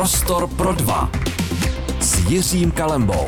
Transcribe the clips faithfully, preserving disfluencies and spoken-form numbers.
Prostor pro dva s Jiřím Kalembou.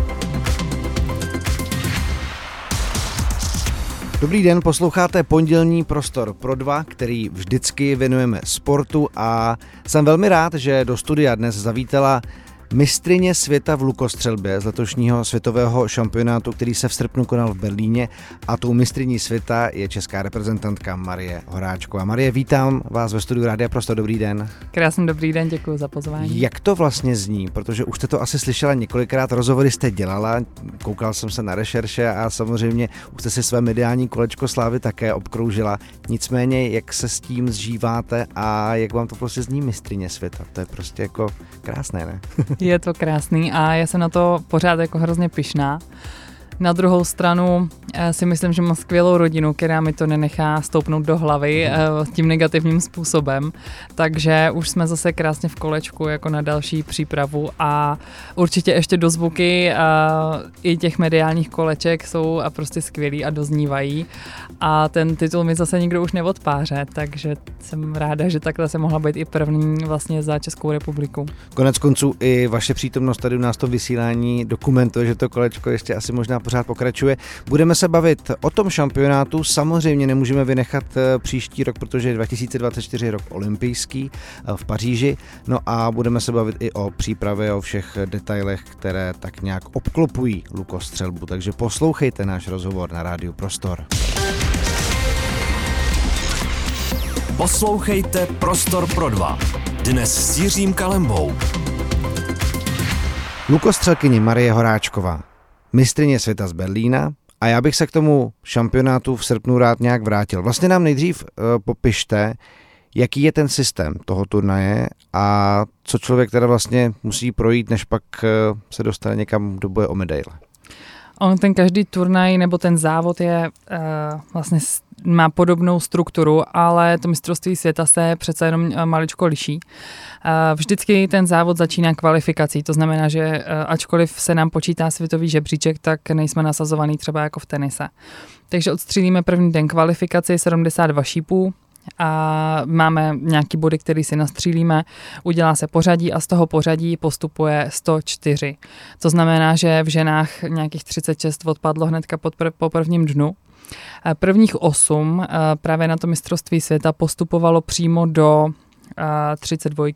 Dobrý den, posloucháte pondělní Prostor pro dva, který vždycky věnujeme sportu a jsem velmi rád, že do studia dnes zavítala mistryně světa v lukostřelbě z letošního světového šampionátu, který se v srpnu konal v Berlíně, a tou mistryní světa je česká reprezentantka Marie Horáčková. Marie, vítám vás ve studiu Rádia Prostor, dobrý den. Krásný dobrý den, děkuji za pozvání. Jak to vlastně zní, protože už jste to asi slyšela několikrát, rozhovory jste dělala, koukal jsem se na rešerše a samozřejmě už jste si své mediální kolečko slávy také obkroužila. Nicméně, jak se s tím zžíváte a jak vám to prostě zní mistryně světa? To je prostě jako krásné, ne? Je to krásný a já jsem na to pořád jako hrozně pyšná. Na druhou stranu si myslím, že mám skvělou rodinu, která mi to nenechá stoupnout do hlavy tím negativním způsobem. Takže už jsme zase krásně v kolečku jako na další přípravu a určitě ještě dozvuky i těch mediálních koleček jsou a prostě skvělý a doznívají. A ten titul mi zase nikdo už neodpáře, takže jsem ráda, že takhle se mohla být i první vlastně za Českou republiku. Konec konců i vaše přítomnost tady u nás to vysílání dokumentuje, že to kolečko ještě asi možná pořád pokračuje. Budeme se bavit o tom šampionátu, samozřejmě nemůžeme vynechat příští rok, protože dva tisíce dvacet čtyři je rok olympijský v Paříži, no a budeme se bavit i o přípravě, o všech detailech, které tak nějak obklopují lukostřelbu, takže poslouchejte náš rozhovor na Rádiu Prostor. Poslouchejte Prostor pro dva. Dnes s Jiřím Kalembou. Lukostřelkyně Marie Horáčková, mistryně světa z Berlína, a já bych se k tomu šampionátu v srpnu rád nějak vrátil. Vlastně nám nejdřív uh, popište, jaký je ten systém toho turnaje a co člověk teda vlastně musí projít, než pak uh, se dostane někam do boje o medaile. On ten každý turnaj nebo ten závod je uh, vlastně má podobnou strukturu, ale to mistrovství světa se přece jenom maličko liší. Uh, vždycky ten závod začíná kvalifikací, to znamená, že uh, ačkoliv se nám počítá světový žebříček, tak nejsme nasazovaný třeba jako v tenise. Takže odstřílíme první den kvalifikaci, sedmdesát dva šípů, a máme nějaký body, který si nastřílíme, udělá se pořadí a z toho pořadí postupuje sto čtyři. To znamená, že v ženách nějakých třicet šest odpadlo hnedka pod pr- po prvním dnu. Prvních osm právě na to mistrovství světa postupovalo přímo do třicet dva.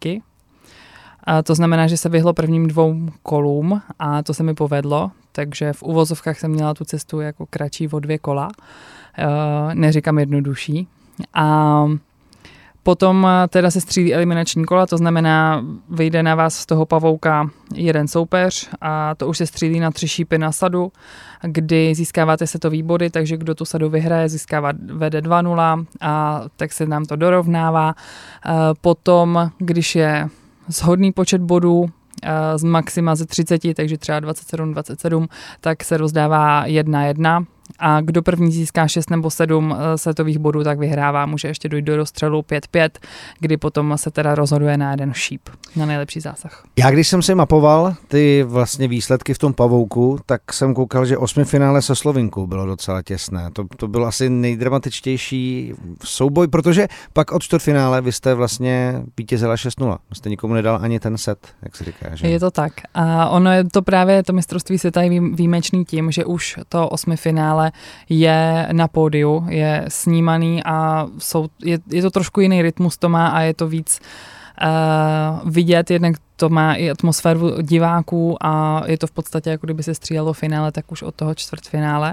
A to znamená, že se vyhlo prvním dvou kolům a to se mi povedlo, takže v uvozovkách jsem měla tu cestu jako kratší o dvě kola, neříkám jednodušší. A potom teda se střílí eliminační kola, to znamená, vyjde na vás z toho pavouka jeden soupeř a to už se střílí na tři šípy na sadu, kdy získáváte setový body, takže kdo tu sadu vyhraje, získává vede dva nula a tak se nám to dorovnává. Potom, když je shodný počet bodů z maxima ze třicet, takže třeba dvacet sedm dvacet sedm, tak se rozdává jedna jedna. A kdo první získá šest nebo sedm setových bodů, tak vyhrává. Může ještě dojít do rozstřelu pět pět, kdy potom se teda rozhoduje na jeden šíp, na nejlepší zásah. Já když jsem si mapoval ty vlastně výsledky v tom pavouku, tak jsem koukal, že osmifinále se Slovinkou bylo docela těsné. To, to byl asi nejdramatičtější souboj, protože pak od čtvrtfinále vy jste vlastně vítězila šest nula. Jste nikomu nedal ani ten set, jak se říká. Že? Je to tak. A ono je to právě, to mistrovství světa je výjimečný tím, že už to osmifinále je na pódiu, je snímaný a jsou, je, je to trošku jiný rytmus to má a je to víc uh, vidět, jednak to má i atmosféru diváků a je to v podstatě jako kdyby se střílelo finále, tak už od toho čtvrtfinále.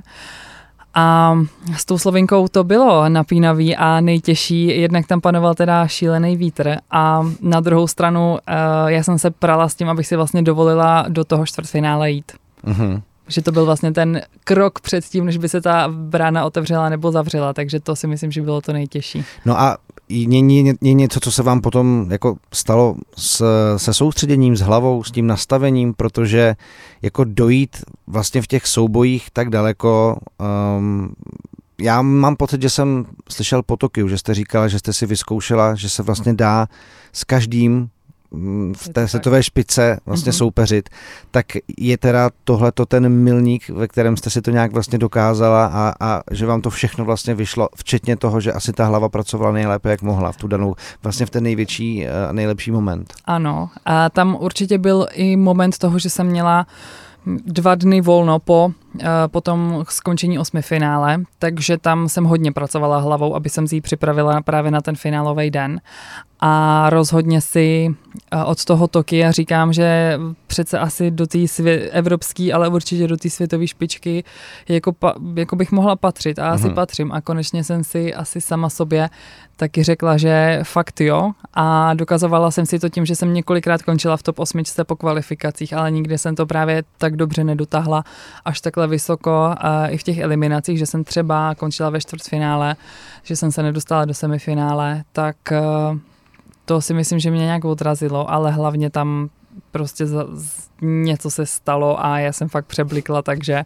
A s tou Slovinkou to bylo napínavý a nejtěžší, jednak tam panoval teda šílený vítr a na druhou stranu uh, já jsem se prala s tím, abych si vlastně dovolila do toho čtvrtfinále jít. Mhm. Že to byl vlastně ten krok před tím, než by se ta brána otevřela nebo zavřela, takže to si myslím, že bylo to nejtěžší. No a je, je, je něco, co se vám potom jako stalo s, se soustředěním, s hlavou, s tím nastavením, protože jako dojít vlastně v těch soubojích tak daleko, um, já mám pocit, že jsem slyšel po Tokiu, že jste říkala, že jste si vyzkoušela, že se vlastně dá s každým v té světové špičce vlastně mm-hmm. soupeřit, tak je teda tohleto ten milník, ve kterém jste si to nějak vlastně dokázala a, a že vám to všechno vlastně vyšlo, včetně toho, že asi ta hlava pracovala nejlépe, jak mohla v tu danou, vlastně v ten největší a nejlepší moment. Ano, a tam určitě byl i moment toho, že jsem měla dva dny volno po, po tom skončení osmi finále, takže tam jsem hodně pracovala hlavou, aby jsem si ji připravila právě na ten finálový den. A rozhodně si od toho Tokia říkám, že přece asi do té evropské, ale určitě do té světové špičky jako, pa, jako bych mohla patřit a asi mm. patřím. A konečně jsem si asi sama sobě taky řekla, že fakt jo. A dokazovala jsem si to tím, že jsem několikrát končila v top osmičce po kvalifikacích, ale nikdy jsem to právě tak dobře nedotáhla až takhle vysoko i v těch eliminacích, že jsem třeba končila ve čtvrtfinále, že jsem se nedostala do semifinále, tak to si myslím, že mě nějak odrazilo, ale hlavně tam prostě za, něco se stalo a já jsem fakt přeblikla, takže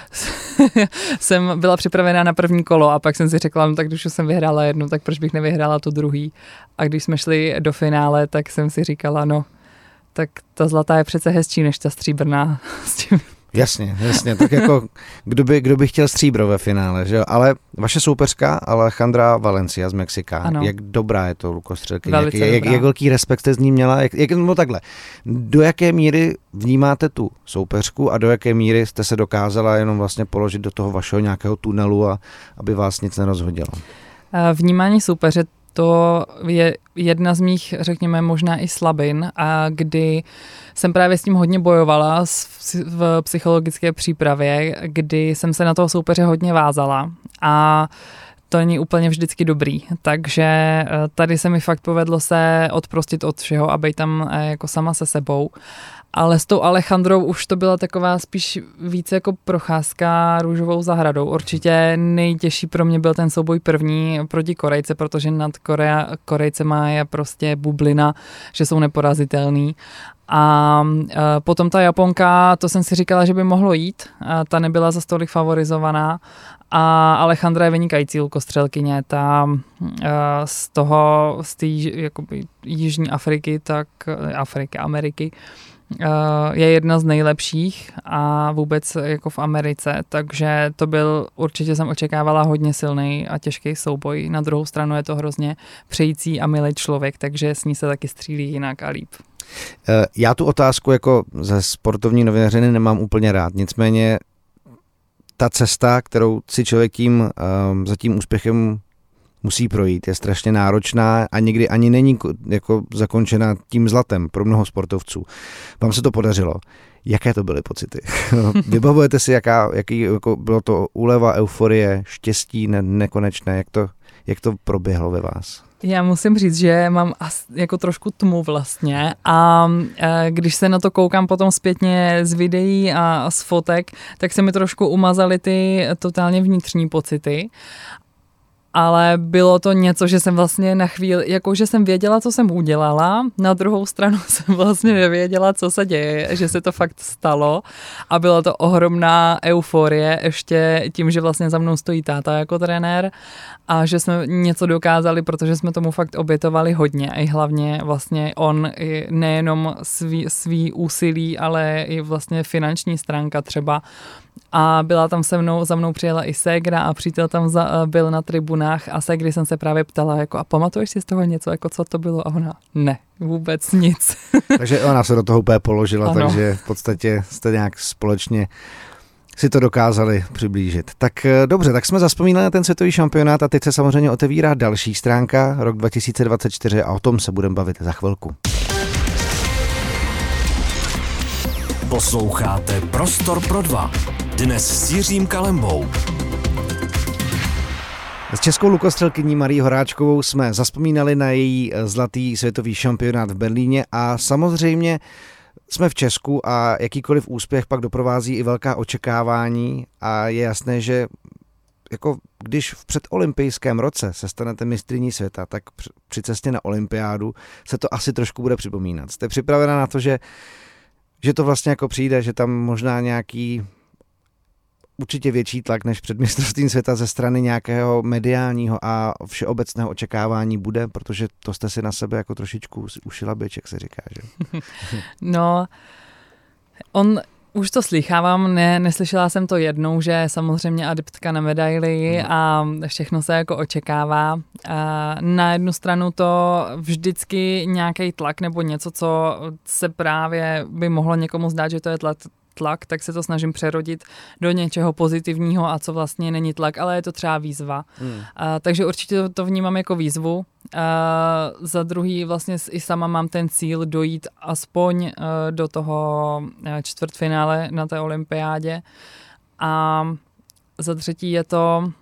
jsem byla připravená na první kolo a pak jsem si řekla, no tak když už jsem vyhrála jednu, tak proč bych nevyhrála to druhý. A když jsme šli do finále, tak jsem si říkala, no, tak ta zlatá je přece hezčí než ta stříbrná. S tím. Jasně, jasně, tak jako kdo by, kdo by chtěl stříbro ve finále, že jo? Ale vaše soupeřka Alejandra Valencia z Mexika, ano. Jak dobrá je to lukostřelkyně, jak, jak, jak velký respekt jste z ní měla, jak, jak, no takhle, do jaké míry vnímáte tu soupeřku a do jaké míry jste se dokázala jenom vlastně položit do toho vašeho nějakého tunelu a aby vás nic nerozhodilo? Vnímání soupeře, to je jedna z mých, řekněme, možná i slabin, a kdy jsem právě s tím hodně bojovala v psychologické přípravě, kdy jsem se na toho soupeře hodně vázala a to není úplně vždycky dobrý. Takže tady se mi fakt povedlo se odprostit od všeho a být tam jako sama se sebou. Ale s tou Alejandrou už to byla taková spíš více jako procházka růžovou zahradou. Určitě nejtěžší pro mě byl ten souboj první proti Korejce, protože nad Korea, Korejcema je prostě bublina, že jsou neporazitelný. A e, potom ta Japonka, to jsem si říkala, že by mohlo jít. A ta nebyla za stolik favorizovaná. A Alejandra je vynikající lukostřelkyně. Ta e, z toho, z té jakoby Jižní Afriky, tak Afriky, Ameriky, je jedna z nejlepších a vůbec jako v Americe, takže to byl, určitě jsem očekávala hodně silný a těžký souboj. Na druhou stranu je to hrozně přející a milý člověk, takže s ní se taky střílí jinak a líp. Já tu otázku jako ze sportovní novinářiny nemám úplně rád, nicméně ta cesta, kterou si člověk tím za tím úspěchem musí projít, je strašně náročná a nikdy ani není jako zakončena tím zlatem pro mnoho sportovců. Vám se to podařilo. Jaké to byly pocity? Vybavujete si, jaká, jaký jako bylo to úleva, euforie, štěstí ne, nekonečné? Jak to, jak to proběhlo ve vás? Já musím říct, že mám jako trošku tmu vlastně a když se na to koukám potom zpětně z videí a z fotek, tak se mi trošku umazaly ty totálně vnitřní pocity. Ale bylo to něco, že jsem vlastně na chvíli, jako že jsem věděla, co jsem udělala, na druhou stranu jsem vlastně nevěděla, co se děje, že se to fakt stalo a byla to ohromná euforie, ještě tím, že vlastně za mnou stojí táta jako trenér a že jsme něco dokázali, protože jsme tomu fakt obětovali hodně a i hlavně vlastně on nejenom svý, svý úsilí, ale i vlastně finanční stránka třeba. A byla tam se mnou, za mnou přijela i ségra a přítel tam za, byl na tribunách a ségry jsem se právě ptala, jako a pamatuješ si z toho něco, jako co to bylo? A ona, ne, vůbec nic. Takže ona se do toho úplně položila, ano. Takže v podstatě jste nějak společně si to dokázali přiblížit. Tak dobře, tak jsme zazpomínali na ten světový šampionát a teď se samozřejmě otevírá další stránka, rok dva tisíce dvacet čtyři a o tom se budeme bavit za chvilku. Posloucháte Prostor pro dva. Dnes s Jiřím Kalembou. S českou lukostřelkyní Marií Horáčkovou jsme zazpomínali na její zlatý světový šampionát v Berlíně a samozřejmě jsme v Česku a jakýkoliv úspěch pak doprovází i velká očekávání a je jasné, že jako když v předolympijském roce se stanete mistryní světa, tak při cestě na olympiádu se to asi trošku bude připomínat. Jste připravena na to, že, že to vlastně jako přijde, že tam možná nějaký určitě větší tlak než před mistrovstvím světa ze strany nějakého mediálního a všeobecného očekávání bude, protože to jste si na sebe jako trošičku ušila bič, jak se říká, že? No, on... Už to slýchávám, ne, neslyšela jsem to jednou, že samozřejmě adeptka na medaili a všechno se jako očekává. A na jednu stranu to vždycky nějaký tlak nebo něco, co se právě by mohlo někomu zdát, že to je tlak, tlak, tak se to snažím přerodit do něčeho pozitivního a co vlastně není tlak, ale je to třeba výzva. Hmm. A, takže určitě to, to vnímám jako výzvu. A za druhý vlastně i sama mám ten cíl dojít aspoň do toho čtvrtfinále na té olympiádě. A za třetí je to uh,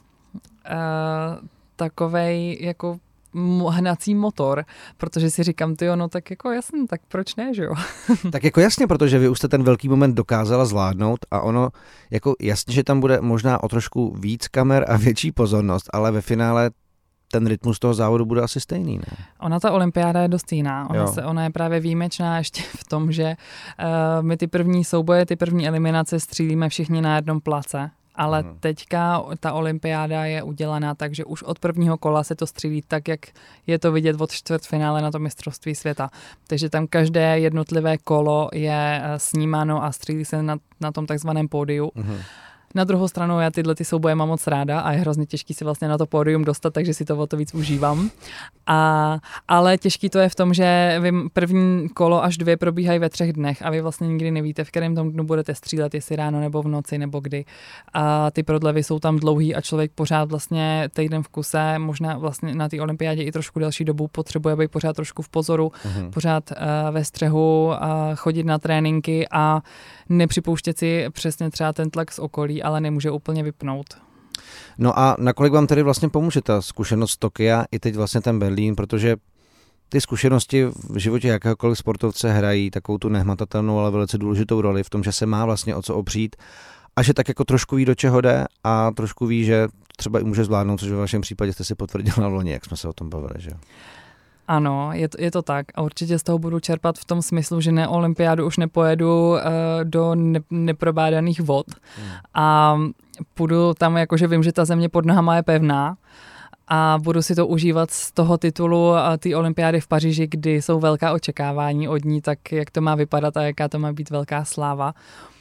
takovej jako hnací motor, protože si říkám, tyjo, no tak jako jasně, tak proč ne, že jo? Tak jako jasně, protože vy už jste ten velký moment dokázala zvládnout a ono, jako jasně, že tam bude možná o trošku víc kamer a větší pozornost, ale ve finále ten rytmus toho závodu bude asi stejný, ne? Ona ta olympiáda je dost jiná. Ona, se, ona je právě výjimečná ještě v tom, že uh, my ty první souboje, ty první eliminace střílíme všichni na jednom place. Ale hmm. teďka ta olympiáda je udělaná tak, že už od prvního kola se to střílí tak, jak je to vidět od čtvrtfinále na to mistrovství světa. Takže tam každé jednotlivé kolo je snímáno a střílí se na, na tom takzvaném pódiu. Hmm. Na druhou stranu já tyhle ty souboje mám moc ráda a je hrozně těžký si vlastně na to pódium dostat, takže si to o to víc užívám. A, ale těžký to je v tom, že vy první kolo až dvě probíhají ve třech dnech a vy vlastně nikdy nevíte, v kterém tom dnu budete střílet, jestli ráno nebo v noci nebo kdy. A ty prodlevy jsou tam dlouhý a člověk pořád vlastně týden v kuse, možná vlastně na té olympiádě i trošku delší dobu potřebuje být pořád trošku v pozoru, mm-hmm. pořád uh, ve střehu, uh, chodit na tréninky a nepřipouštět si přesně třeba ten tlak z okolí, ale nemůže úplně vypnout. No a nakolik vám tedy vlastně pomůže ta zkušenost z Tokia i teď vlastně ten Berlín, protože ty zkušenosti v životě jakéhokoliv sportovce hrají takovou tu nehmatatelnou, ale velice důležitou roli v tom, že se má vlastně o co opřít a že tak jako trošku ví, do čeho jde a trošku ví, že třeba i může zvládnout, což v vašem případě jste si potvrdila v loni, jak jsme se o tom bavili, že jo? Ano, je to, je to tak a určitě z toho budu čerpat v tom smyslu, že na olympiádu už nepojedu uh, do ne, neprobádaných vod hmm. a půjdu tam jakože vím, že ta země pod nohama je pevná a budu si to užívat z toho titulu té olympiády v Paříži, kdy jsou velká očekávání od ní, tak jak to má vypadat a jaká to má být velká sláva.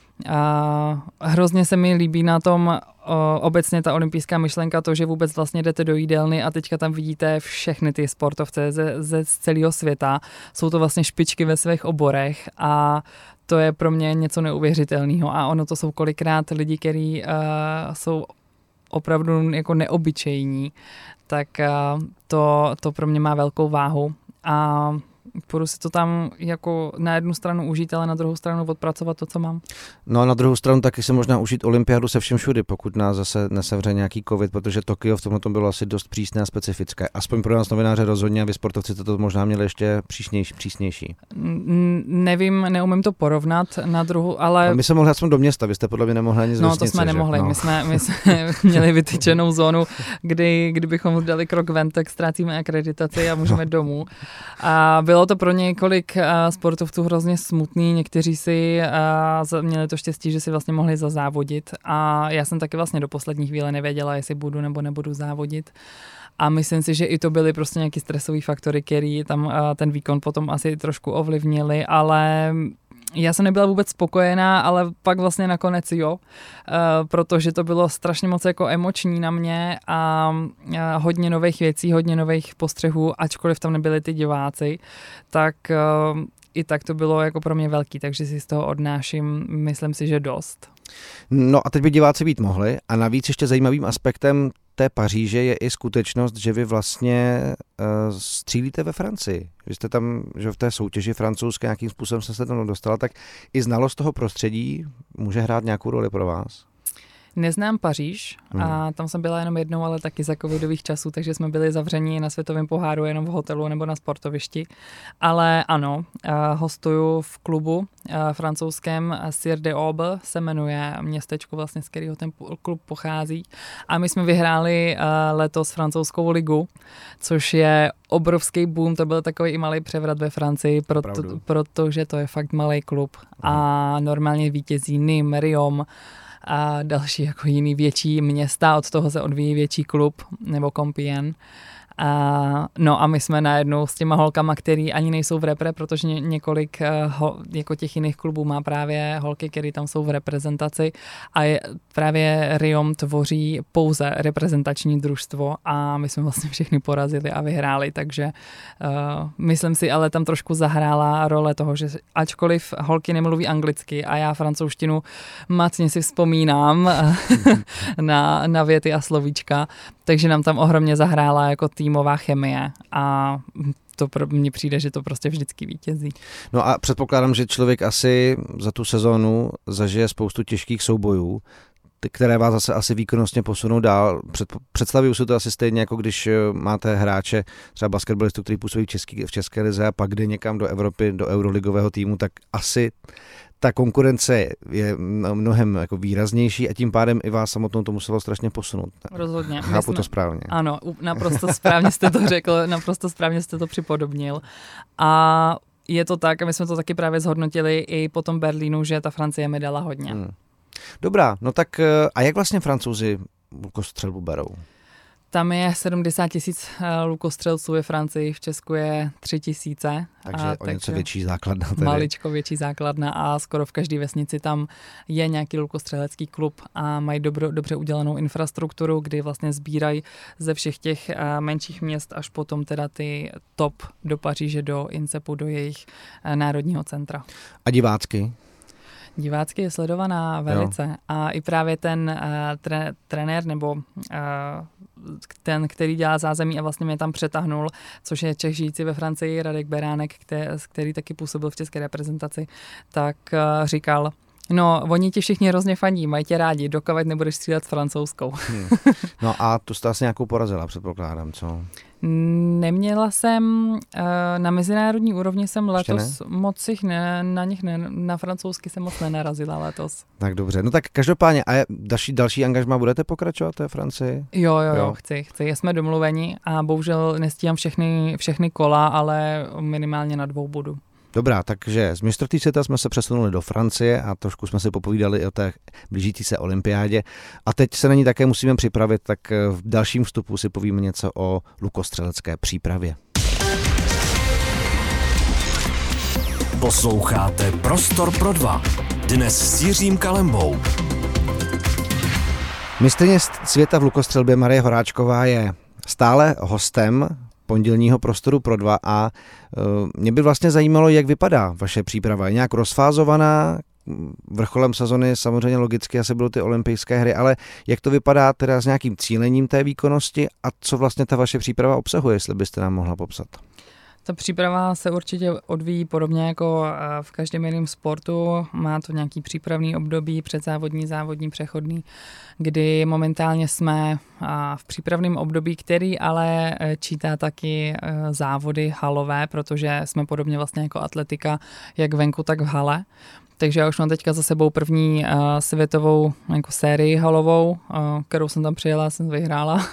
A hrozně se mi líbí na tom o, obecně ta olympijská myšlenka, to, že vůbec vlastně jdete do jídelny a teďka tam vidíte všechny ty sportovce ze, ze z celého světa. Jsou to vlastně špičky ve svých oborech a to je pro mě něco neuvěřitelného a ono to jsou kolikrát lidi, kteří uh, jsou opravdu jako neobyčejní, tak uh, to, to pro mě má velkou váhu a budu si to tam jako na jednu stranu užít, ale na druhou stranu odpracovat to, co mám. No a na druhou stranu taky se možná užít olympiádu se všem všudy, pokud nás zase nesevře nějaký covid, protože Tokio v tomhle tom bylo asi dost přísné a specifické. Aspoň pro nás novináře rozhodně a vy sportovci to možná měli ještě přísnější, přísnější. N- nevím, neumím to porovnat na druhou, ale... A my jsme mohli aspoň do města, vy jste podle mě nemohli ani z No vesnice, to jsme nemohli, no. my, jsme, my jsme měli vytyčenou zónu, kdy, kdybychom dali krok ven, tak ztrácíme akreditaci a můžeme domů. A bylo to pro několik uh, sportovců hrozně smutný, někteří si uh, měli to štěstí, že si vlastně mohli zazávodit a já jsem taky vlastně do poslední chvíle nevěděla, jestli budu nebo nebudu závodit. A myslím si, že i to byly prostě nějaký stresový faktory, který tam uh, ten výkon potom asi trošku ovlivnili, ale já jsem nebyla vůbec spokojená, ale pak vlastně nakonec jo, uh, protože to bylo strašně moc jako emoční na mě a uh, hodně nových věcí, hodně nových postřehů, ačkoliv tam nebyli ty diváci, tak uh, i tak to bylo jako pro mě velký, takže si z toho odnáším, myslím si, že dost. No a teď by diváci být mohli a navíc ještě zajímavým aspektem té Paříže je i skutečnost, že vy vlastně uh, střílíte ve Francii. Vy jste tam, že v té soutěži francouzské nějakým způsobem jste se tam dostala, tak i znalost toho prostředí může hrát nějakou roli pro vás? Neznám Paříž a tam jsem byla jenom jednou, ale taky za covidových časů, takže jsme byli zavření na světovém poháru jenom v hotelu nebo na sportovišti. Ale ano, hostuju v klubu francouzském Sir de Aube, se jmenuje městečko vlastně, z kterého ten klub pochází. A my jsme vyhráli letos francouzskou ligu, což je obrovský boom, to byl takový i malý převrat ve Francii, proto, protože to je fakt malý klub a normálně vítězí Nîmes, Riom, a další jako jiný větší města, od toho se odvíjí větší klub nebo Compiègne. A, no a my jsme najednou s těma holkama, který ani nejsou v repre, protože ně, několik ho, jako těch jiných klubů má právě holky, které tam jsou v reprezentaci a je, právě Riom tvoří pouze reprezentační družstvo a my jsme vlastně všechny porazili a vyhráli, takže uh, myslím si, ale tam trošku zahrála role toho, že ačkoliv holky nemluví anglicky a já francouzštinu macně si vzpomínám na, na věty a slovíčka, takže nám tam ohromně zahrála jako týmová chemie a to pro mě přijde, že to prostě vždycky vítězí. No a předpokládám, že člověk asi za tu sezónu zažije spoustu těžkých soubojů, které vás zase asi výkonnostně posunou dál. Před, představuju si to asi stejně, jako když máte hráče, třeba basketbalistu, který působí v, český, v České lize a pak jde někam do Evropy, do euroligového týmu, tak asi ta konkurence je mnohem jako výraznější a tím pádem i vás samotnou to muselo strašně posunout. Rozhodně. Chápu jsme, to správně. Ano, naprosto správně jste to řekl, naprosto správně jste to připodobnil. A je to tak, a my jsme to taky právě zhodnotili i po tom Berlínu, že ta Francie mi dala hodně. Hmm. Dobrá, no tak a jak vlastně Francouzi lukostřelbu berou? Tam je sedmdesát tisíc lukostřelců ve Francii, v Česku je tři tisíce. Takže a o něco větší základna. Tedy. Maličko větší základna a skoro v každé vesnici tam je nějaký lukostřelecký klub a mají dobro, dobře udělanou infrastrukturu, kdy vlastně sbírají ze všech těch menších měst až potom teda ty top do Paříže, do Incepu, do jejich národního centra. A divácky? Divácky je sledovaná velice jo. A i právě ten uh, tre, trenér nebo uh, ten, který dělá zázemí a vlastně mě tam přetahnul, což je Čech žijící ve Francii, Radek Beránek, který, který taky působil v české reprezentaci, tak uh, říkal, no, oni ti všichni hrozně fandí, mají tě rádi, dokud nebudeš střílet s francouzskou. Hmm. No a tu jste asi nějakou porazila, předpokládám, co? Neměla jsem, na mezinárodní úrovni jsem letos moc jich ne, na nich ne, na francouzsky jsem moc nenarazila letos. Tak dobře, no tak každopádně, a další, další angažmá budete pokračovat té Francii? Jo, jo, jo, chci, chci, jsme domluveni a bohužel nestíhám všechny, všechny kola, ale minimálně na dvou budu. Dobrá, takže z mistrovství světa jsme se přesunuli do Francie a trošku jsme si popovídali i o té blížící se olympiádě. A teď se na ní také musíme připravit, tak v dalším vstupu si povíme něco o lukostřelecké přípravě. Posloucháte Prostor pro dva. Dnes s Jiřím Kalembou. Mistryně světa v lukostřelbě Marie Horáčková je stále hostem pondělního Prostoru pro dva a uh, mě by vlastně zajímalo, jak vypadá vaše příprava. Je nějak rozfázovaná, vrcholem sezony samozřejmě logicky asi budou ty olympijské hry, ale jak to vypadá teda s nějakým cílením té výkonnosti a co vlastně ta vaše příprava obsahuje, jestli byste nám mohla popsat? Ta příprava se určitě odvíjí podobně jako v každém jiném sportu. Má to nějaký přípravný období, předzávodní, závodní, přechodný, kdy momentálně jsme v přípravném období, který ale čítá taky závody halové, protože jsme podobně vlastně jako atletika, jak venku, tak v hale. Takže já už mám teďka za sebou první uh, světovou jako sérii halovou, uh, kterou jsem tam přijela, jsem vyhrála.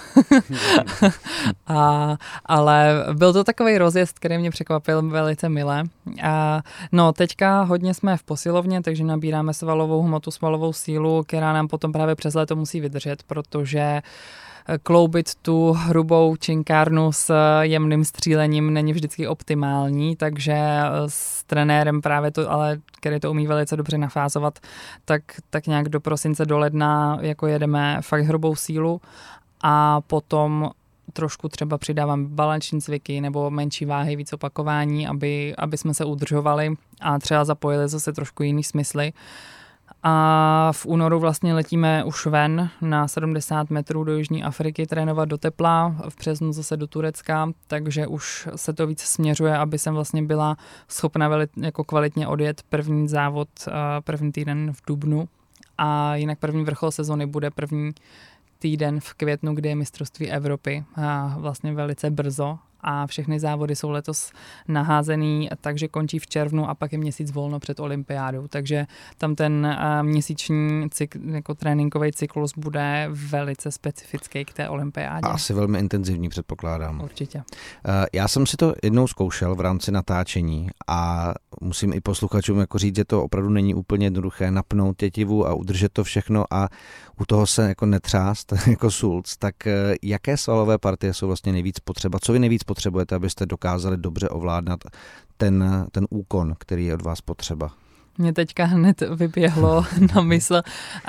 a, ale byl to takový rozjezd, který mě překvapil velice mile. A, no teďka hodně jsme v posilovně, takže nabíráme svalovou hmotu, svalovou sílu, která nám potom právě přes léto musí vydržet, protože kloubit tu hrubou činkárnu s jemným střílením není vždycky optimální, takže s trenérem právě to, ale který to umí velice dobře nafázovat, tak, tak nějak do prosince, do ledna jako jedeme fakt hrubou sílu a potom trošku třeba přidávám balanční cviky nebo menší váhy, víc opakování, aby, aby jsme se udržovali a třeba zapojili zase trošku jiný smysly. A v únoru vlastně letíme už ven na sedmdesát metrů do Jižní Afriky trénovat do tepla, v březnu zase do Turecka, takže už se to víc směřuje, aby jsem vlastně byla schopna velit, jako kvalitně odjet první závod, první týden v dubnu a jinak první vrchol sezony bude první týden v květnu, kdy je mistrovství Evropy a vlastně velice brzo a všechny závody jsou letos naházený, takže končí v červnu a pak je měsíc volno před olympiádou, takže tam ten měsíční cykl, jako tréninkový cyklus bude velice specifický k té olympiádě. A asi velmi intenzivní, předpokládám. Určitě. Já jsem si to jednou zkoušel v rámci natáčení a musím i posluchačům jako říct, že to opravdu není úplně jednoduché napnout tětivu a udržet to všechno a u toho se jako netřást jako sulc. Tak jaké svalové partie jsou vlastně nejvíc potřeba? Co vy nejvíc potřebujete, abyste dokázali dobře ovládat ten, ten úkon, který je od vás potřeba? Mě teďka hned vyběhlo na mysl.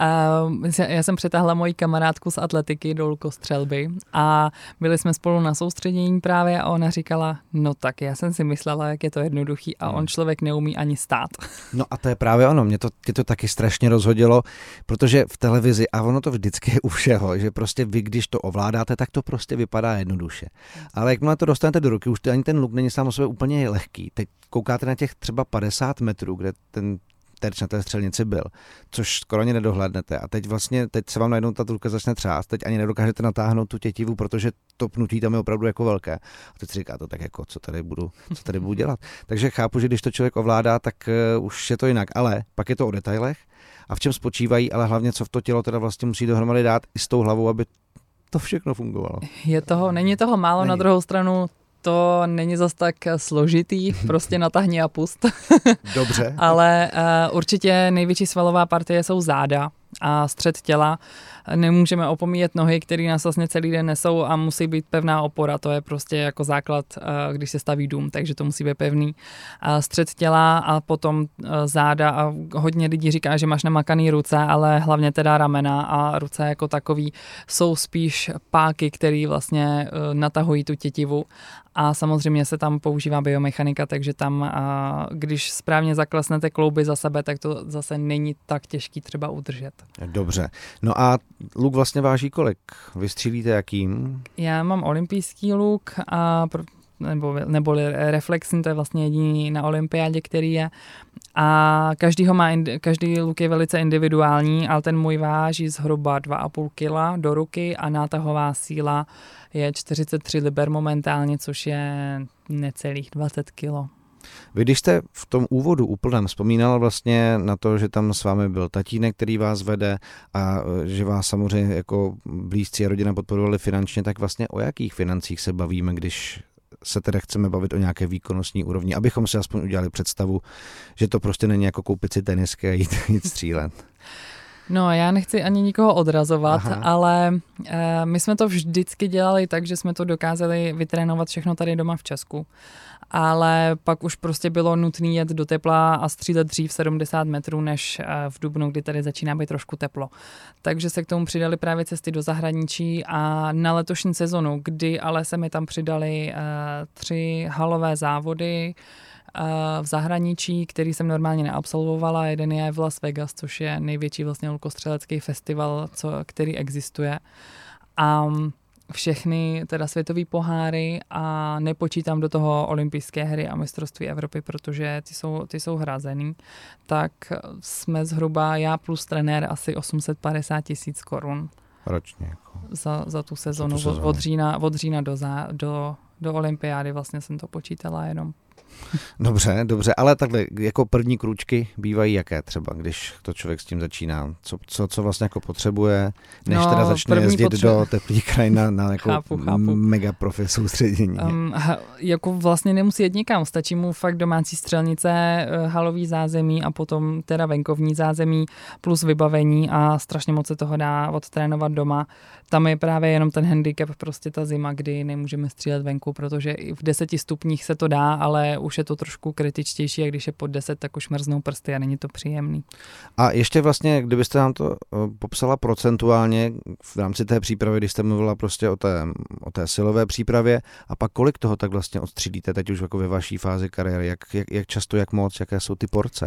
Já jsem přetáhla moji kamarádku z atletiky do lukostřelby a byli jsme spolu na soustředění právě a ona říkala, no tak já jsem si myslela, jak je to jednoduchý a on člověk neumí ani stát. No a to je právě ono, mě to, mě to taky strašně rozhodilo, protože v televizi, a ono to vždycky je u všeho, že prostě vy, když to ovládáte, tak to prostě vypadá jednoduše. Ale jakmile to dostanete do ruky, už ani ten luk není sám o sobě úplně lehký. Teď koukáte na těch třeba padesát metrů, kde ten terč na té střelnici byl, což skoro ani nedohlédnete. A teď vlastně, teď se vám najednou ta ruka začne třást, teď ani nedokážete natáhnout tu tětivu, protože to pnutí tam je opravdu jako velké. A teď si říkáte, tak jako, co tady budu, co tady budu dělat. Takže chápu, že když to člověk ovládá, tak uh, už je to jinak. Ale pak je to o detailech a v čem spočívají, ale hlavně co v to tělo teda vlastně musí dohromady dát i s tou hlavou, aby to všechno fungovalo. Je toho, není toho málo, není. Na druhou stranu to není zas tak složitý, prostě natahni a pust. Dobře. Ale uh, určitě největší svalová partie jsou záda a střed těla. Nemůžeme opomíjet nohy, které nás vlastně celý den nesou a musí být pevná opora. To je prostě jako základ, když se staví dům, takže to musí být pevný. Střed těla a potom záda a hodně lidí říká, že máš namakaný ruce, ale hlavně teda ramena a ruce jako takový jsou spíš páky, které vlastně natahují tu tětivu. A samozřejmě se tam používá biomechanika, takže tam, když správně zaklesnete klouby za sebe, tak to zase není tak těžký třeba udržet. Dobře. No a luk vlastně váží kolik? Vy střílíte jakým? Já mám olympijský luk a nebo, nebo reflexní, to je vlastně jediný na olympiádě, který je. A každý, ho má, každý luk je velice individuální, ale ten můj váží zhruba dva a půl kila do ruky a nátahová síla je čtyřicet tři liber momentálně, což je necelých dvacet kilo. Vy když jste v tom úvodu úplném vzpomínal vlastně na to, že tam s vámi byl tatínek, který vás vede a že vás samozřejmě jako blízcí a rodina podporovali finančně, tak vlastně o jakých financích se bavíme, když se teda chceme bavit o nějaké výkonnostní úrovni, abychom si aspoň udělali představu, že to prostě není jako koupit si tenisky a jít, jít střílet. No, já nechci ani nikoho odrazovat, Aha. ale e, my jsme to vždycky dělali tak, že jsme to dokázali vytrénovat všechno tady doma v Česku. Ale pak už prostě bylo nutné jet do tepla a střílet dřív sedmdesát metrů, než v dubnu, kdy tady začíná být trošku teplo. Takže se k tomu přidali právě cesty do zahraničí a na letošní sezonu, kdy ale se mi tam přidali uh, tři halové závody uh, v zahraničí, který jsem normálně neabsolvovala. Jeden je v Las Vegas, což je největší vlastně lukostřelecký festival, co, který existuje. A um, všechny teda světové poháry a nepočítám do toho olympijské hry a mistrovství Evropy, protože ty jsou, ty jsou hrazený, tak jsme zhruba já plus trenér asi osm set padesát tisíc korun. Ročně. Jako. Za, za tu sezonu, za tu sezonu. Od, října, od října do, zá, do, do olympiády vlastně jsem to počítala jenom. Dobře, dobře, ale takhle jako první krůčky bývají jaké třeba, když to člověk s tím začíná? Co, co, co vlastně jako potřebuje, než no, teda začne jezdit potře- do teplých krajin na, na jako chápu, chápu. mega profi soustředění? Um, ha, jako vlastně nemusí jet nikam, stačí mu fakt domácí střelnice, halový zázemí a potom teda venkovní zázemí plus vybavení a strašně moc se toho dá odtrénovat doma. Tam je právě jenom ten handicap, prostě ta zima, kdy nemůžeme střílet venku, protože i v deseti stupních se to dá, ale už je to trošku kritičtější a když je pod deset, tak už mrznou prsty a není to příjemný. A ještě vlastně, kdybyste nám to popsala procentuálně v rámci té přípravy, když jste mluvila prostě o té, o té silové přípravě a pak kolik toho tak vlastně odstřílíte teď už jako ve vaší fázi kariéry, jak, jak, jak často, jak moc, jaké jsou ty porce?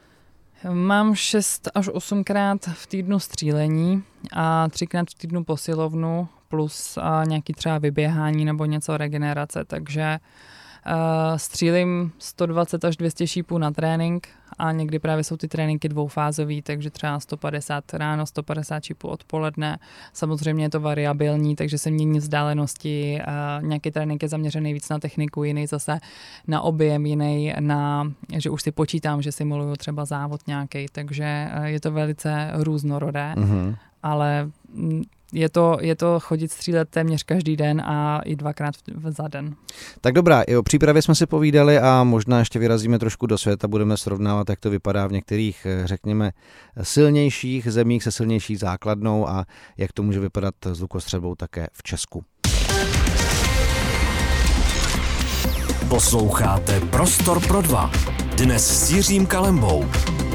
Mám šest až osmkrát v týdnu střílení a třikrát v týdnu posilovnu plus a nějaký třeba vyběhání nebo něco regenerace, takže Uh, střílím sto dvacet až dvě stě šípů na trénink a někdy právě jsou ty tréninky dvoufázový, takže třeba sto padesát ráno, sto padesát čipů odpoledne. Samozřejmě je to variabilní, takže se mění vzdálenosti. Nějaký trénink je zaměřený víc na techniku, jiný zase na objem, jiný na, že už si počítám, že simuluju třeba závod nějaký, takže je to velice různorodé, mm-hmm. ale je to, je to chodit střílet téměř každý den a i dvakrát za den. Tak dobrá, i o přípravě jsme si povídali a možná ještě vyrazíme trošku do světa, budeme srovnávat, jak to vypadá v některých, řekněme, silnějších zemích se silnější základnou a jak to může vypadat s lukostřelbou také v Česku. Posloucháte Prostor pro dva. Dnes s Jiřím Kalembou.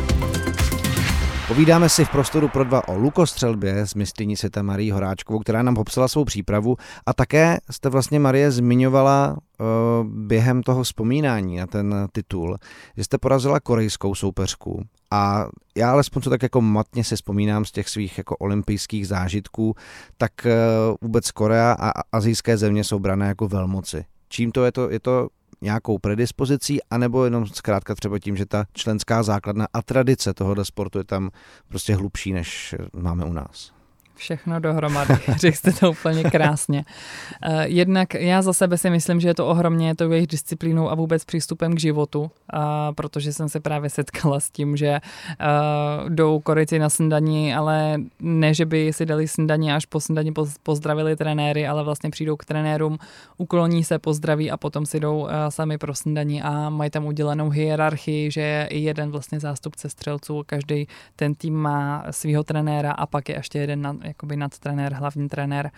Povídáme si v Prostoru pro dva o lukostřelbě s mistryní světa Marií Horáčkovou, která nám popsala svou přípravu a také jste vlastně, Marie, zmiňovala uh, během toho vzpomínání na ten titul, že jste porazila korejskou soupeřku a já alespoň co tak jako matně si vzpomínám z těch svých jako olympijských zážitků, tak uh, vůbec Korea a asijské země jsou brané jako velmoci. Čím to je to? Je to nějakou predispozicí, anebo jenom zkrátka třeba tím, že ta členská základna a tradice tohoto sportu je tam prostě hlubší, než máme u nás? Všechno dohromady, řekl jste to úplně krásně. Jednak já za sebe si myslím, že je to ohromně tou jejich disciplínou a vůbec přístupem k životu, protože jsem se právě setkala s tím, že jdou Korejci na snídani, ale ne, že by si dali snídani až po snídani pozdravili trenéry, ale vlastně přijdou k trenérům, ukloní se, pozdraví a potom si jdou sami pro snídani a mají tam udělenou hierarchii, že je i jeden vlastně zástupce střelců, každý ten tým má svého trenéra a pak je ještě jeden na jakoby nadtrenér, hlavní trenér.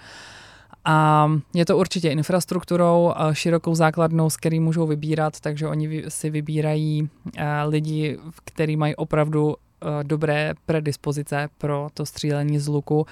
A je to určitě infrastrukturou, širokou základnou, s který můžou vybírat, takže oni si vybírají lidi, kteří mají opravdu dobré predispozice pro to střílení z luku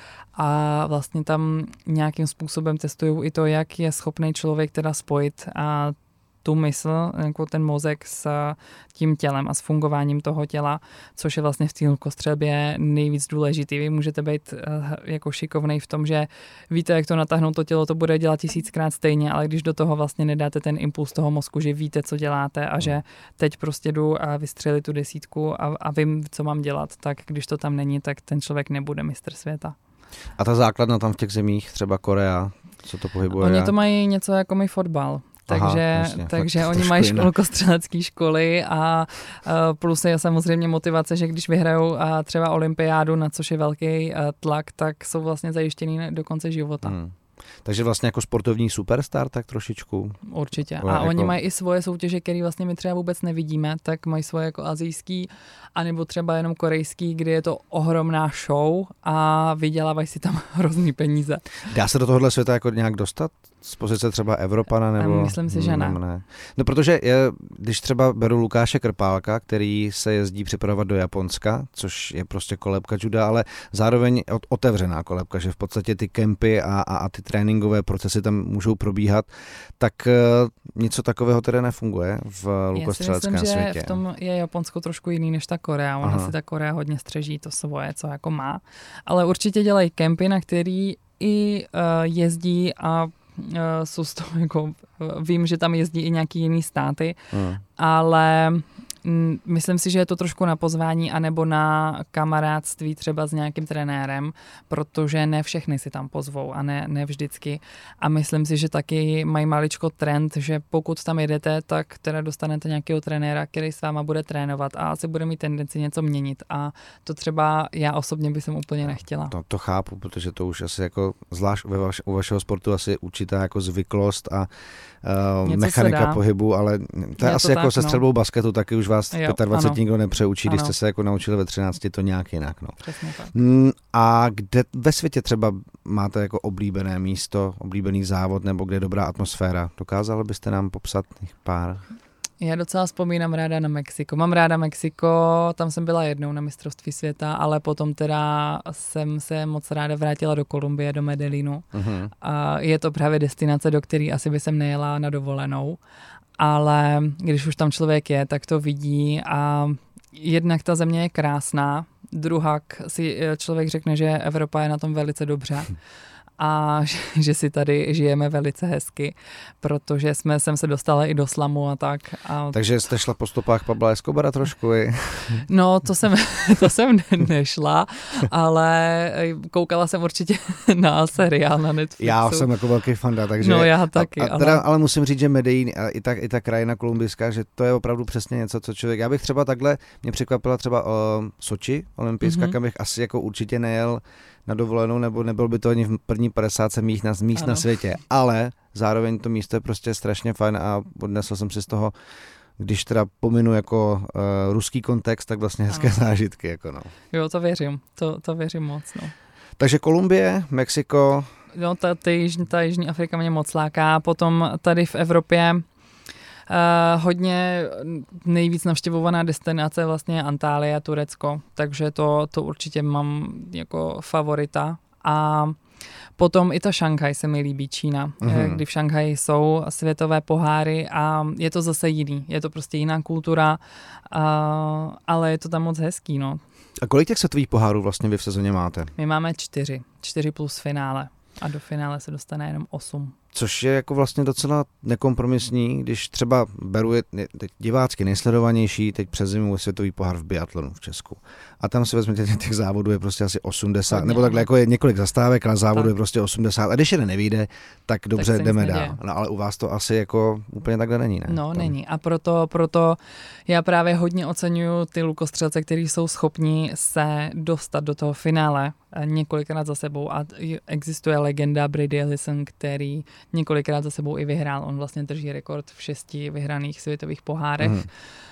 a vlastně tam nějakým způsobem testují i to, jak je schopný člověk teda spojit a tu mysl, jako ten mozek s tím tělem a s fungováním toho těla, což je vlastně v té lukostřelbě nejvíc důležitý. Vy můžete být jako šikovnej v tom, že víte, jak to natáhnout to tělo, to bude dělat tisíckrát stejně, ale když do toho vlastně nedáte ten impuls toho mozku, že víte, co děláte a že teď prostě jdu a vystřelit tu desítku a, a vím, co mám dělat, tak když to tam není, tak ten člověk nebude mistr světa. A ta základna tam v těch zemích, třeba Korea, co to pohybuje? Oni to mají něco jako my fotbal. Takže, Aha, jasně, takže oni mají školkostřelecké školy a uh, plus je samozřejmě motivace, že když vyhrajou uh, třeba olympiádu, na což je velký uh, tlak, tak jsou vlastně zajištěný do konce života. Hmm. Takže vlastně jako sportovní superstar tak trošičku. Určitě. A jako... oni mají i svoje soutěže, které vlastně my třeba vůbec nevidíme, tak mají svoje jako asijský, anebo třeba jenom korejský, kdy je to ohromná show a vydělávají si tam hrozný peníze. Dá se do tohohle světa jako nějak dostat? Z pozice třeba Evropana nebo... Myslím si, že ne. ne. No protože je, když třeba beru Lukáše Krpálka, který se jezdí připravovat do Japonska, což je prostě kolébka juda, ale zároveň otevřená kolébka, že v podstatě ty kempy a, a, a ty tréninkové procesy tam můžou probíhat, tak uh, něco takového tedy nefunguje v lukostřeleckém světě. Já si myslím, že v tom je Japonsko trošku jiný než ta Korea. Ona si ta Korea hodně střeží to svoje, co jako má. Ale určitě dělají kempy, na který i uh, jezdí a Uh, jsou z toho, jako, uh, vím, že tam jezdí i nějaký jiný státy, hmm. ale m, myslím si, že je to trošku na pozvání anebo na kamarádství třeba s nějakým trenérem, protože ne všechny si tam pozvou a ne, ne vždycky. A myslím si, že taky mají maličko trend, že pokud tam jedete, tak teda dostanete nějakého trenéra, který s váma bude trénovat a asi bude mít tendenci něco měnit. A to třeba já osobně bych úplně nechtěla. To, to chápu, protože to už asi jako zvlášť ve vaš, u vašeho sportu asi určitá jako zvyklost a uh, mechanika pohybu, ale to je, je asi to jako tak, se střelbou no. basketu, taky už vás jo, dvacet pět nikdo nepřeučí, ano. Když jste se jako naučili ve třinácti, to nějak jinak. No. A kde ve světě třeba máte jako oblíbené místo, oblíbený závod, nebo kde je dobrá atmosféra? Dokázali byste nám popsat pár? Já docela vzpomínám ráda na Mexiko. Mám ráda Mexiko, tam jsem byla jednou na mistrovství světa, ale potom teda jsem se moc ráda vrátila do Kolumbie, do Medellínu. Uh-huh. A je to právě destinace, do které asi by jsem nejela na dovolenou, ale když už tam člověk je, tak to vidí a jednak ta země je krásná, druhak si člověk řekne, že Evropa je na tom velice dobře. a že si tady žijeme velice hezky, protože jsme sem se dostali i do slamu a tak. A... Takže jste šla po stopách Pabla Escobara trošku? I... No, to jsem, to jsem nešla, ale koukala jsem určitě na seriál na Netflixu. Já jsem jako velký fanda, takže... No já taky. A, a teda, ale... ale musím říct, že Medellín a i ta, i ta krajina kolumbijská, že to je opravdu přesně něco, co člověk... Já bych třeba takhle, mě překvapila třeba uh, Soči, olympijská, mm-hmm. kam bych asi jako určitě nejel na dovolenou, nebo nebyl by to ani v první padesátce míst na, míst na světě, ale zároveň to místo je prostě strašně fajn a odnesl jsem si z toho, když teda pominu jako uh, ruský kontext, tak vlastně hezké ano. zážitky. Jako no. Jo, to věřím, to, to věřím moc. No. Takže Kolumbie, Mexiko. No, ta, ta, jižní, ta Jižní Afrika mě moc láká. Potom tady v Evropě uh, hodně nejvíc navštěvovaná destinace je vlastně Antálie, Turecko, takže to, to určitě mám jako favorita. A potom i ta Šanghaj se mi líbí, Čína, mm-hmm. kdy v Šanghaji jsou světové poháry a je to zase jiný, je to prostě jiná kultura, uh, ale je to tam moc hezký, no. A kolik těch světových pohárů vlastně vy v sezóně máte? My máme čtyři, čtyři plus finále a do finále se dostane jenom osm. Což je jako vlastně docela nekompromisní, když třeba beru je teď divácky nejsledovanější, teď přes zimu světový pohár v biatlonu v Česku. A tam si vezmete, těch závodů je prostě asi osmdesát, Hodně, nebo takhle jako je několik zastávek, ale závodů tak. je prostě osmdesát. A když jeden nevyjde, tak dobře, tak jdeme dál. No, ale u vás to asi jako úplně takhle není, ne? No, tam... není. A proto, proto já právě hodně oceňuju ty lukostřelce, kteří jsou schopni se dostat do toho finále několikrát za sebou. A existuje legenda Brady Ellison, který několikrát za sebou i vyhrál. On vlastně drží rekord v šesti vyhraných světových pohárech. Mm.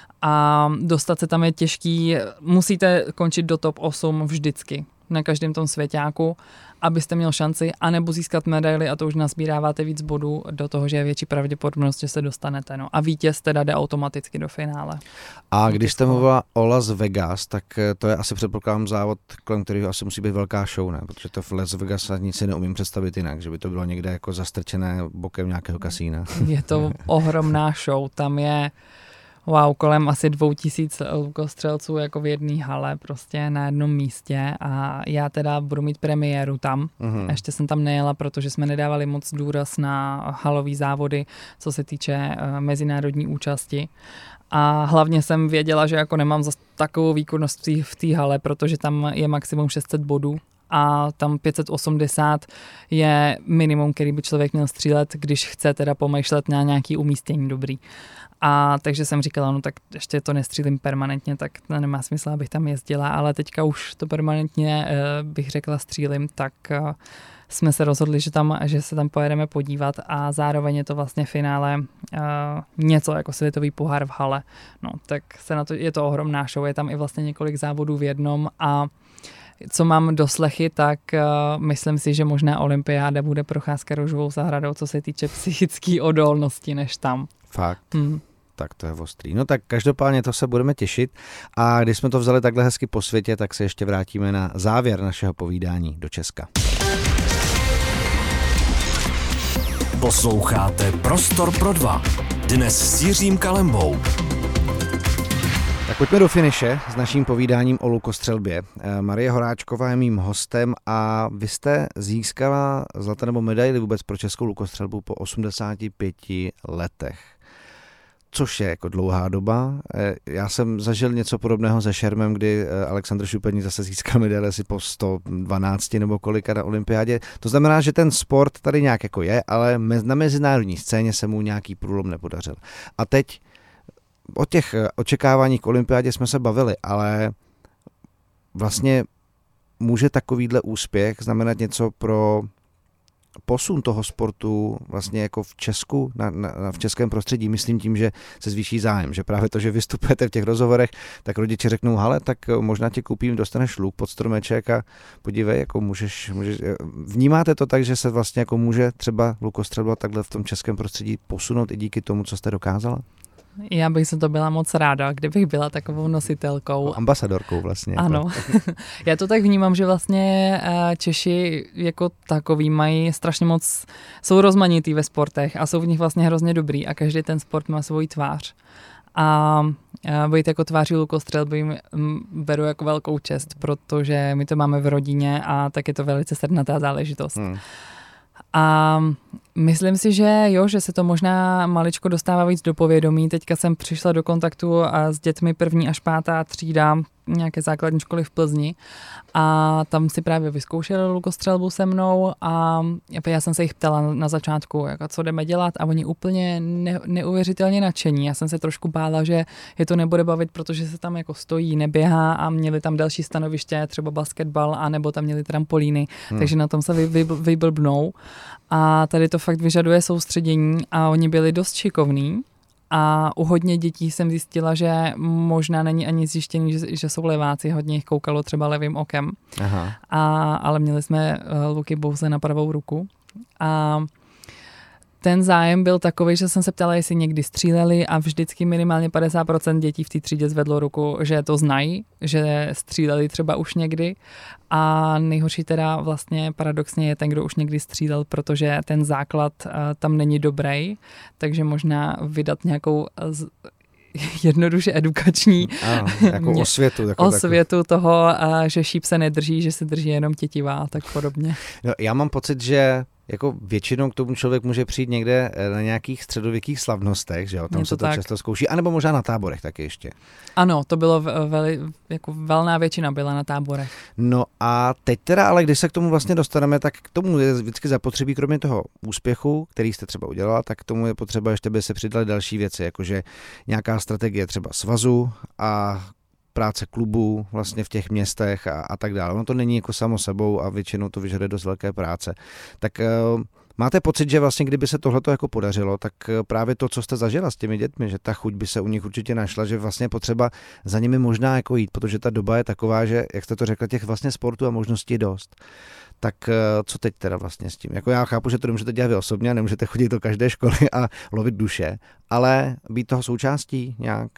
A dostat se tam je těžký. Musíte končit do top osm vždycky na každém tom svěťáku, abyste měl šanci, anebo získat medaily a to už nazbíráváte víc bodů do toho, že je větší pravděpodobnost, že se dostanete. No. A vítěz teda jde automaticky do finále. A když jste mluvila o Las Vegas, tak to je asi předpokládám závod, kolem kterého asi musí být velká show, ne? Protože to v Las Vegas nic si neumím představit jinak, že by to bylo někde jako zastrčené bokem nějakého kasína. Je to ohromná show, tam je wow, kolem asi dvou tisíc lukostřelců jako v jedné hale, prostě na jednom místě a já teda budu mít premiéru tam. Mm-hmm. Ještě jsem tam nejela, protože jsme nedávali moc důraz na halový závody, co se týče uh, mezinárodní účasti. A hlavně jsem věděla, že jako nemám zas takovou výkonnost v té hale, protože tam je maximum šest set bodů a tam pět set osmdesát je minimum, který by člověk měl střílet, když chce teda pomýšlet na nějaký umístění dobrý. A takže jsem říkala, no tak ještě to nestřílím permanentně, tak to nemá smysl, abych tam jezdila, ale teďka už to permanentně bych řekla střílím, tak jsme se rozhodli, že, tam, že se tam pojedeme podívat a zároveň je to vlastně finále uh, něco jako světový pohár v hale. No, tak se na to, je to ohromná show, je tam i vlastně několik závodů v jednom a co mám doslechy, tak uh, myslím si, že možná olympiáda bude procházka růžovou zahradou, co se týče psychické odolnosti, než tam. Fakt? Hmm. Tak to je ostrý. No tak každopádně to se budeme těšit a když jsme to vzali takhle hezky po světě, tak se ještě vrátíme na závěr našeho povídání do Česka. Posloucháte Prostor pro dva. Dnes s Jiřím Kalembou. Tak pojďme do finiše s naším povídáním o lukostřelbě. Marie Horáčková je mým hostem a vy jste získala zlatou nebo medaili vůbec pro českou lukostřelbu po osmdesáti pěti letech. Což je jako dlouhá doba. Já jsem zažil něco podobného se šermem, kdy Alexandr Šupeník zase získal medaili asi po sto dvanácti nebo kolika na olympiádě. To znamená, že ten sport tady nějak jako je, ale na mezinárodní scéně se mu nějaký průlom nepodařil. A teď o těch očekáváních k olympiádě jsme se bavili, ale vlastně může takovýhle úspěch znamenat něco pro posun toho sportu vlastně jako v Česku, na, na, v českém prostředí, myslím tím, že se zvýší zájem, že právě to, že vystupujete v těch rozhovorech, tak rodiče řeknou, hele, tak možná tě koupím, dostaneš luk pod stromeček a podívej, jako můžeš, můžeš, vnímáte to tak, že se vlastně jako může třeba lukostřelba takhle v tom českém prostředí posunout i díky tomu, co jste dokázala? Já bych se to byla moc ráda, kdybych byla takovou nositelkou. Ambasadorkou vlastně. Ano. Já to tak vnímám, že vlastně Češi jako takový mají strašně moc, jsou rozmanitý ve sportech a jsou v nich vlastně hrozně dobrý a každý ten sport má svou tvář. A být jako tváří lukostřelby beru jako velkou čest, protože my to máme v rodině a tak je to velice srdnatá záležitost. Hmm. A myslím si, že jo, že se to možná maličko dostává víc do povědomí. Teďka jsem přišla do kontaktu a s dětmi první až pátá třída nějaké základní školy v Plzni a tam si právě vyzkoušeli lukostřelbu se mnou a já jsem se jich ptala na začátku, jako co jdeme dělat a oni úplně ne, neuvěřitelně nadšení. Já jsem se trošku bála, že je to nebude bavit, protože se tam jako stojí, neběhá a měli tam další stanoviště, třeba basketbal, anebo tam měli trampolíny, hmm. takže na tom se vy, vy, vyblbnou. A tady to fakt vyžaduje soustředění a oni byli dost šikovní. A u hodně dětí jsem zjistila, že možná není ani zjištěný, že, že jsou leváci, hodně jich koukalo třeba levým okem, Aha. A, ale měli jsme uh, luky pouze na pravou ruku. A ten zájem byl takový, že jsem se ptala, jestli někdy stříleli a vždycky minimálně padesát procent dětí v té třídě zvedlo ruku, že to znají, že stříleli třeba už někdy a nejhorší teda vlastně paradoxně je ten, kdo už někdy střílel, protože ten základ uh, tam není dobrý, takže možná vydat nějakou z, jednoduše edukační ano, jako osvětu, jako osvětu toho, uh, že šíp se nedrží, že se drží jenom tětiva a tak podobně. No, já mám pocit, že jako většinou k tomu člověk může přijít někde na nějakých středověkých slavnostech, že jo, tam se to tak často zkouší, anebo možná na táborech taky ještě. Ano, to bylo veli, jako valná většina byla na táborech. No a teď teda, ale když se k tomu vlastně dostaneme, tak k tomu je vždycky zapotřebí, kromě toho úspěchu, který jste třeba udělala, tak k tomu je potřeba ještě, by se přidaly další věci, jakože nějaká strategie třeba svazu a práce klubů vlastně v těch městech a, a tak dále. No to není jako samo sebou a většinou to vyžaduje dost velké práce. Tak uh, máte pocit, že vlastně kdyby se tohleto jako podařilo, tak právě to, co jste zažila s těmi dětmi, že ta chuť by se u nich určitě našla, že vlastně potřeba za nimi možná jako jít, protože ta doba je taková, že, jak jste to řekla, těch vlastně sportů a možností je dost. Tak co teď teda vlastně s tím? Jako já chápu, že to nemůžete dělat vy osobně, nemůžete chodit do každé školy a lovit duše, ale být toho součástí nějak?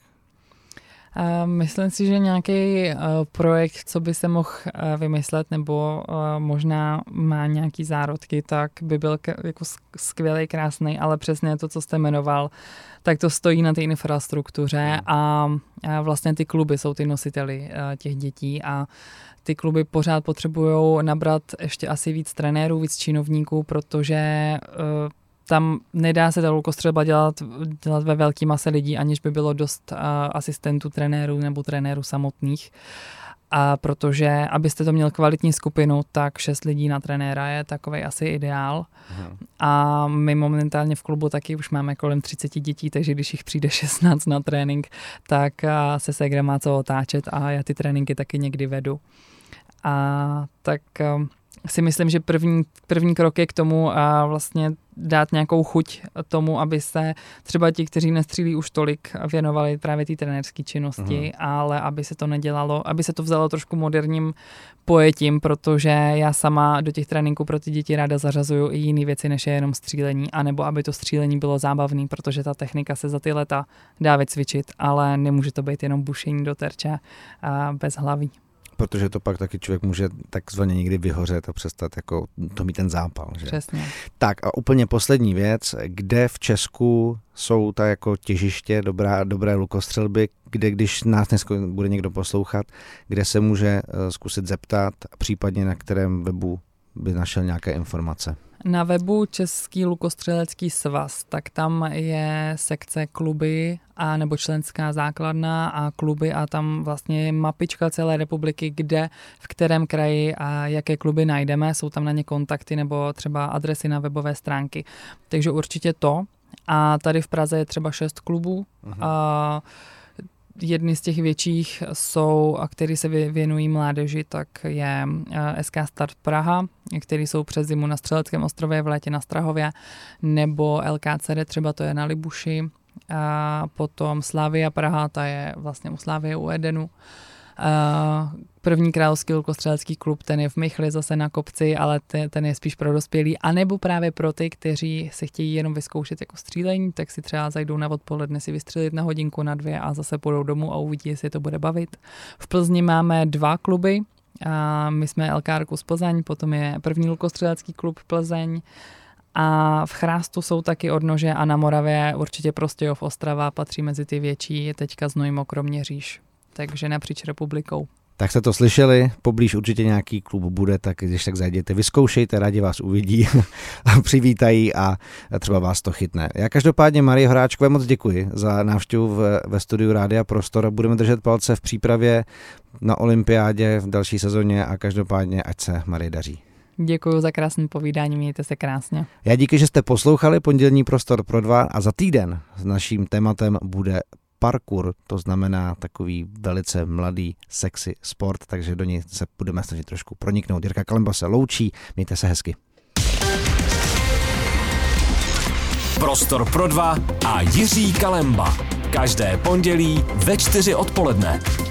Myslím si, že nějaký projekt, co by se mohl vymyslet, nebo možná má nějaký zárodky, tak by byl jako skvělý, krásný, ale přesně to, co jste jmenoval, tak to stojí na té infrastruktuře a vlastně ty kluby jsou ty nositeli těch dětí a ty kluby pořád potřebují nabrat ještě asi víc trenérů, víc činovníků, protože tam nedá se ta lukostřelba dělat, dělat ve velké mase lidí, aniž by bylo dost uh, asistentů, trenérů nebo trenérů samotných. A protože, abyste to měl kvalitní skupinu, tak šest lidí na trenéra je takovej asi ideál. Aha. A my momentálně v klubu taky už máme kolem třicet dětí, takže když jich přijde šestnáct na trénink, tak uh, se ségra má co otáčet a já ty tréninky taky někdy vedu. A tak uh, si myslím, že první, první krok je k tomu a vlastně dát nějakou chuť tomu, aby se třeba ti, kteří nestřílí už tolik, věnovali právě té trenérské činnosti, uh-huh. ale aby se to nedělalo, aby se to vzalo trošku moderním pojetím, protože já sama do těch tréninků pro ty děti ráda zařazuju i jiné věci, než je jenom střílení, anebo aby to střílení bylo zábavné, protože ta technika se za ty leta dá vycvičit, ale nemůže to být jenom bušení do terče a bez hlaví. Protože to pak taky člověk může takzvaně někdy vyhořet a přestat jako to mít ten zápal. Že? Přesně. Tak a úplně poslední věc, kde v Česku jsou ta jako těžiště dobrá, dobré lukostřelby, kde když nás dnes bude někdo poslouchat, kde se může zkusit zeptat, případně na kterém webu by našel nějaké informace. Na webu Český lukostřelecký svaz, tak tam je sekce kluby a nebo členská základna a kluby a tam vlastně je mapička celé republiky, kde, v kterém kraji a jaké kluby najdeme. Jsou tam na ně kontakty nebo třeba adresy na webové stránky. Takže určitě to. A tady v Praze je třeba šest klubů. Aha. A jedny z těch větších jsou, a který se věnují mládeži, tak je S K Start Praha, který jsou přes zimu na Střeleckém ostrově, v létě na Strahově, nebo L K C D, třeba to je na Libuši, a potom Slavia Praha, ta je vlastně u Slavie u Edenu. První královský lukostřelecký klub, ten je v Michli zase na kopci, ale ten je spíš pro dospělí, anebo právě pro ty, kteří se chtějí jenom vyzkoušet jako střílení, tak si třeba zajdou na odpoledne si vystřelit na hodinku, na dvě a zase půjdou domů a uvidí, jestli to bude bavit. V Plzni máme dva kluby, a my jsme L K R z Plzeň, potom je první lukostřelecký klub Plzeň a v Chrástu jsou taky odnože a na Moravě určitě Prostějov, Ostrava patří mezi ty větší, teďka Znojmo, Kroměříž. Takže napříč republikou. Tak jste to slyšeli, poblíž určitě nějaký klub bude, tak když tak zajděte, vyzkoušejte, rádi vás uvidí a přivítají a třeba vás to chytne. Já každopádně Marie Horáčkové moc děkuji za návštěvu v, ve studiu Rádia Prostor. Budeme držet palce v přípravě na olympiádě v další sezóně a každopádně ať se Marie daří. Děkuji za krásné povídání, mějte se krásně. Já díky, že jste poslouchali pondělní Prostor pro dva a za týden s naším tématem bude parkour, to znamená takový velice mladý, sexy sport, takže do něj se budeme snažit trošku proniknout. Jirka Kalemba se loučí, mějte se hezky. Prostor pro dva a Jiří Kalemba. Každé pondělí ve čtyři odpoledne.